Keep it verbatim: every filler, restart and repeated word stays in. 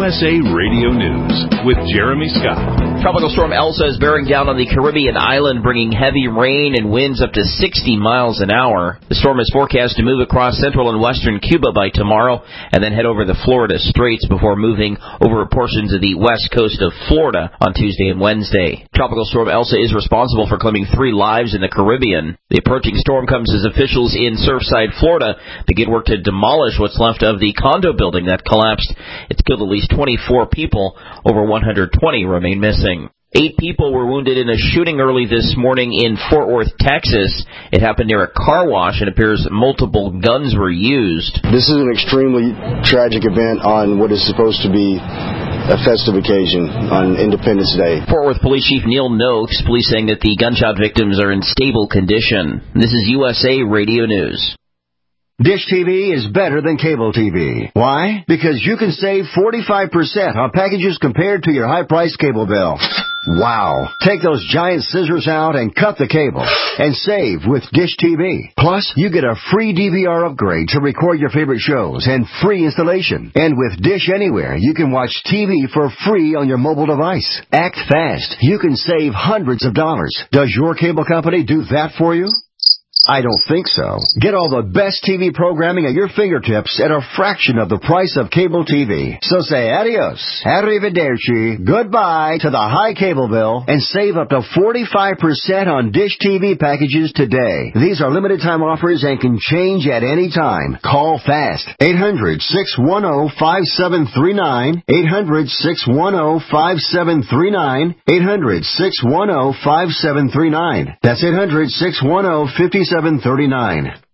S A Radio News with Jeremy Scott. Tropical storm Elsa is bearing down on the Caribbean island, bringing heavy rain and winds up to sixty miles an hour. The storm is forecast to move across central and western Cuba by tomorrow and then head over the Florida Straits before moving over portions of the west coast of Florida on Tuesday and Wednesday. Tropical storm Elsa is responsible for claiming three lives in the Caribbean. The approaching storm comes as officials in Surfside, Florida begin work to demolish what's left of the condo building that collapsed. It's killed at least twenty-four people. Over one hundred twenty remain missing. Eight people were wounded in a shooting early this morning in Fort Worth, Texas. It happened near a car wash, and it appears multiple guns were used. This is an extremely tragic event on what is supposed to be a festive occasion on Independence Day. Fort Worth Police Chief Neil Noakes, police saying that the gunshot victims are in stable condition. This is U S A Radio News. Dish T V is better than cable T V. Why? Because you can save forty-five percent on packages compared to your high-priced cable bill. Wow. Take those giant scissors out and cut the cable and save with Dish T V. Plus, you get a free D V R upgrade to record your favorite shows and free installation. And with Dish Anywhere, you can watch T V for free on your mobile device. Act fast. You can save hundreds of dollars. Does your cable company do that for you? I don't think so. Get all the best T V programming at your fingertips at a fraction of the price of cable T V. So say adios, arrivederci, goodbye to the high cable bill and save up to forty-five percent on Dish T V packages today. These are limited time offers and can change at any time. Call fast. eight hundred, six one zero, five seven three nine. eight hundred, six one zero, five seven three nine. eight hundred, six one zero, five seven three nine. That's eight hundred, six one zero, five seven three nine.